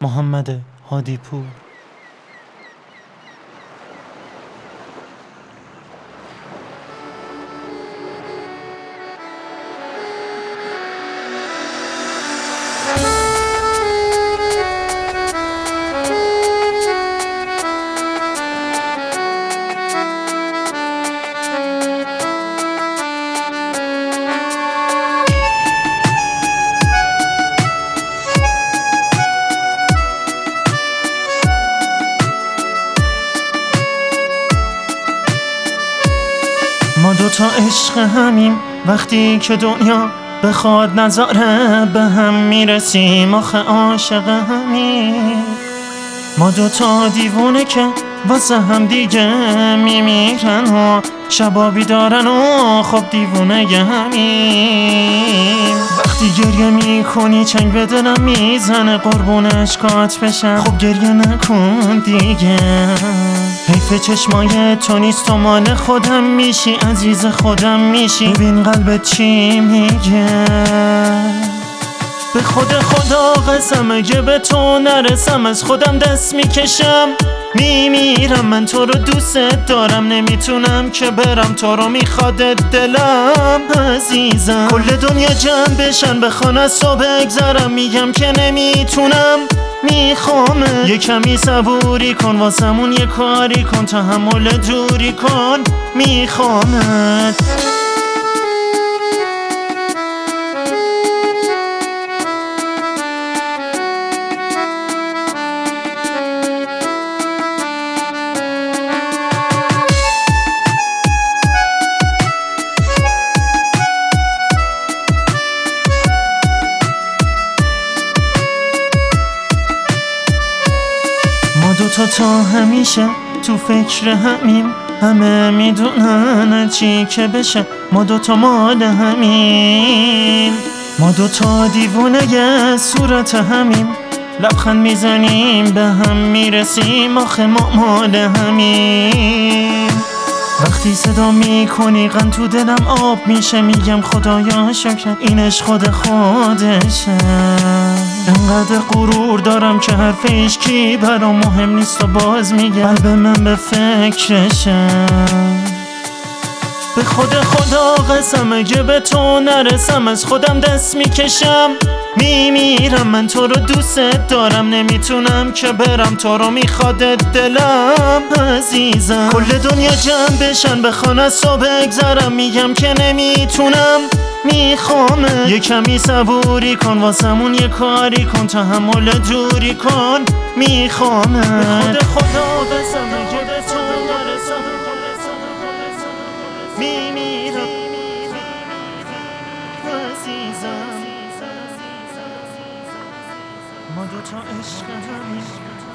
محمد هادی پور. ما دوتا عشق همیم، وقتی که دنیا بخواد نذاره به هم میرسیم، آخه عاشق همیم. ما دوتا دیوونه که واسه هم دیگه میمیرن و شبا بیدارن و خب دیوونه همیم. وقتی گریه میکنی چنگ به دلم میزنه، قربون اشکات بشم خب گریه نکن دیگه. حیف چشمای تو نیست، تو مال خودم میشی، عزیز خودم میشی، ببین قلبت چی میگه. به خدا قسم اگه به تو نرسم از خودم دست میکشم، میمیرم. من تو رو دوست دارم، نمیتونم که برم، تو رو میخواد دلم عزیزم. کل دنیا جمع بشن بخوان از تو بگذرم، میگم که نمیتونم، میخوام یه کمی صبوری کن، واسمون یه کاری کن، تحمل دوری کن، میخوامت. ما دوتا تا همیشه تو فکر همیم، همه میدونن چی که بشه، ما دوتا مال همین. ما دوتا دیوونه یه صورت همیم، لبخند میزنیم به هم میرسیم، آخه ما مال همین. وقتی صدا میکنی غم تو دلم آب میشه، میگم خدایا شکر این عشق خودشه. انقدر غرور دارم که حرف هیچکی برام مهم نیست و باز میگم قلب من به فکرشم. به خدا قسم اگه به تو نرسم از خودم دست میکشم، میمیرم. من تو رو دوست دارم، نمیتونم که برم، تو رو میخواد دلم عزیزم. کل دنیا جمع بشن بخوان از تو بگذرم، میگم که نمیتونم، میخوام یه کمی صبوری کن، واسمون یه کاری کن، تحمل دوری کن، میخوام. به خدا قسم اگه به تو نرسم میمیرم عزیزم. ما دوتا عشق همیم.